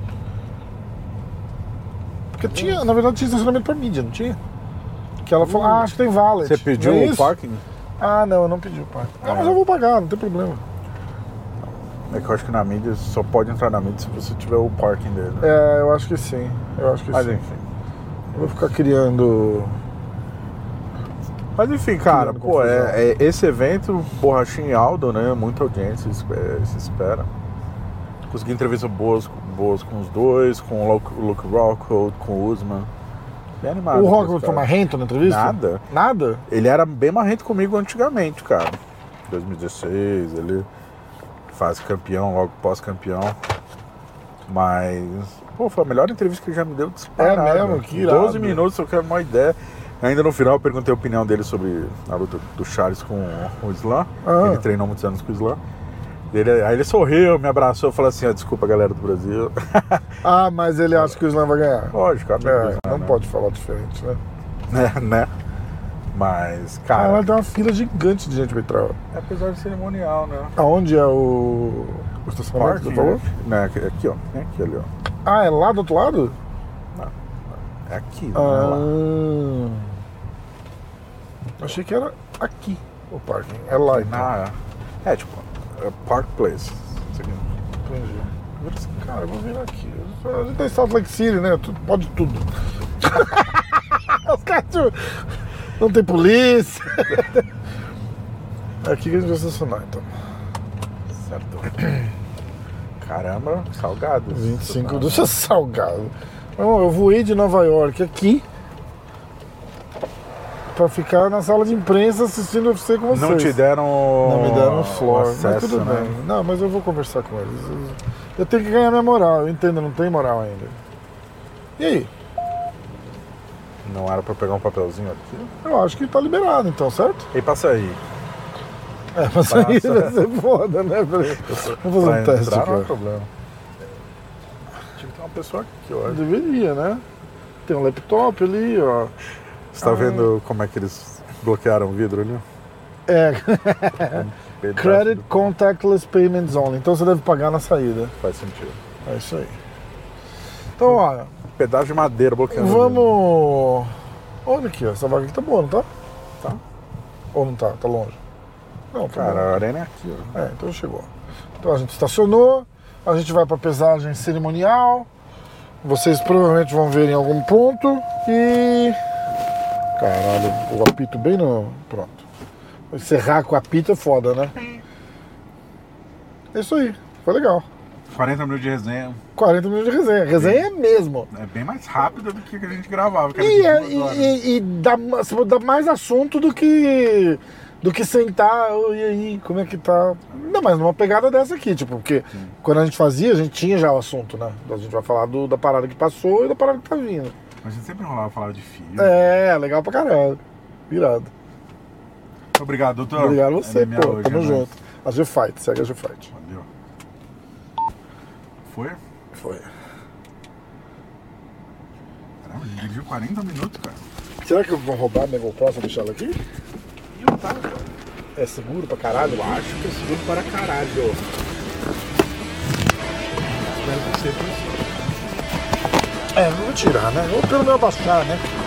Speaker 2: Porque tinha, na verdade tinha estacionamento pra mídia, não tinha? Que ela falou, acho que tem valet.
Speaker 1: Você pediu
Speaker 2: Não é
Speaker 1: o
Speaker 2: isso?
Speaker 1: parking?
Speaker 2: Ah, não, eu não pedi o parking. Ah, mas eu vou pagar, não tem problema.
Speaker 1: É que eu acho que na mídia só pode entrar na mídia se você tiver o parking dele.
Speaker 2: É, eu acho que sim. Eu acho que
Speaker 1: Mas
Speaker 2: sim.
Speaker 1: enfim.
Speaker 2: Eu vou ficar criando...
Speaker 1: Mas enfim, cara,
Speaker 2: Criando
Speaker 1: pô,
Speaker 2: confusão.
Speaker 1: esse evento, Borrachinha e Aldo, né? Muita audiência se espera. Consegui entrevistas boas com os dois, com o Luke Rockhold, com o Usman. Bem animado.
Speaker 2: O
Speaker 1: com
Speaker 2: Rockwood
Speaker 1: esse
Speaker 2: foi
Speaker 1: cara.
Speaker 2: marrento na entrevista?
Speaker 1: Nada.
Speaker 2: Nada?
Speaker 1: Ele era bem marrento comigo antigamente, cara. 2016, ele faz campeão, logo pós-campeão. Mas, pô, foi a melhor entrevista que ele já me deu disparado.
Speaker 2: É mesmo? Que irado.
Speaker 1: 12 minutos, eu quero uma ideia. Ainda no final eu perguntei a opinião dele sobre a luta do Charles com o Islam.
Speaker 2: Ah.
Speaker 1: Ele treinou muitos anos com o Islam. Aí ele sorriu, me abraçou e falou assim, desculpa galera do Brasil.
Speaker 2: Ah, mas ele acha que o Islam vai ganhar.
Speaker 1: Lógico, amigo do
Speaker 2: É,
Speaker 1: Islam,
Speaker 2: não
Speaker 1: né?
Speaker 2: pode falar diferente, né?
Speaker 1: Né? Mas,
Speaker 2: Caralho,
Speaker 1: cara,
Speaker 2: tem uma fila gigante de gente pra entrar.
Speaker 1: é episódio cerimonial, né?
Speaker 2: Aonde é o estacionamento que você falou?
Speaker 1: Né? Aqui, ó. Tem aqui, ali, ó.
Speaker 2: Ah, é lá do outro lado?
Speaker 1: É aqui, não é lá.
Speaker 2: Achei que era aqui o parking. É lá, então.
Speaker 1: Tipo, Park Place. Isso aqui.
Speaker 2: Entendi. Cara, eu vou vir aqui. A gente tá em Salt Lake City, né? Pode tudo. Os caras não tem polícia. É aqui que a gente vai estacionar, então.
Speaker 1: Certo. Caramba, salgados.
Speaker 2: 25 do salgado. Eu voei de Nova York aqui pra ficar na sala de imprensa assistindo o UFC com vocês.
Speaker 1: Não te deram.
Speaker 2: Não me deram floor,
Speaker 1: acesso,
Speaker 2: mas tudo
Speaker 1: né?
Speaker 2: bem. Não, mas eu vou conversar com eles. Eu tenho que ganhar minha moral, eu entendo, não tem moral ainda. E aí?
Speaker 1: Não era pra pegar um papelzinho aqui?
Speaker 2: Eu acho que tá liberado então, certo?
Speaker 1: E passa aí.
Speaker 2: É, mas aí vai ser foda, né? Vamos fazer um teste,
Speaker 1: Entrar, não
Speaker 2: cara.
Speaker 1: é problema. Tinha que ter uma pessoa aqui, eu acho.
Speaker 2: Deveria, né? Tem um laptop ali, ó.
Speaker 1: Você tá vendo como é que eles bloquearam o vidro ali?
Speaker 2: É,
Speaker 1: Pedaço
Speaker 2: Credit
Speaker 1: do-
Speaker 2: Contactless Payments Only. Então você deve pagar na saída.
Speaker 1: Faz sentido.
Speaker 2: É isso aí. Então, olha,
Speaker 1: Pedaço de madeira bloqueando. o vidro.
Speaker 2: vamos... Olha aqui, ó. Essa vaga aqui tá boa, não tá?
Speaker 1: Tá.
Speaker 2: Ou não tá? Tá longe? Não, tá
Speaker 1: Cara,
Speaker 2: bom.
Speaker 1: a arena é aqui, ó.
Speaker 2: É, então chegou. Então a gente estacionou, a gente vai pra pesagem cerimonial. Vocês provavelmente vão ver em algum ponto e... Caralho, o apito bem no... Pronto. Encerrar com o apito é foda, né? É isso aí, foi legal.
Speaker 1: 40 minutos de resenha.
Speaker 2: 40 minutos de resenha. Resenha é mesmo.
Speaker 1: É bem mais rápido do que a gente gravava. Que
Speaker 2: E,
Speaker 1: era de 2 horas.
Speaker 2: dá mais assunto do que sentar, e aí, como é que tá? Não, mas numa pegada dessa aqui, tipo, porque quando a gente fazia, a gente tinha já o assunto, né? A gente vai falar da parada que passou e da parada que tá vindo.
Speaker 1: A gente sempre enrolava falar de filme.
Speaker 2: É, legal pra caralho. Virado.
Speaker 1: Obrigado, doutor.
Speaker 2: Obrigado a você,
Speaker 1: minha
Speaker 2: pô.
Speaker 1: hoje,
Speaker 2: Tamo
Speaker 1: é
Speaker 2: junto.
Speaker 1: nóis.
Speaker 2: A G-Fight, segue a G-Fight.
Speaker 1: Valeu. Foi?
Speaker 2: Foi.
Speaker 1: Caramba, a gente dirigiu 40 minutos, cara.
Speaker 2: Será que vão roubar a minha GoPro se eu deixar ela aqui?
Speaker 1: E não tá, cara.
Speaker 2: É seguro pra caralho?
Speaker 1: Eu acho que é seguro para caralho. Espero que seja.
Speaker 2: É, não vou tirar, né? Ou pelo menos abaixar, né?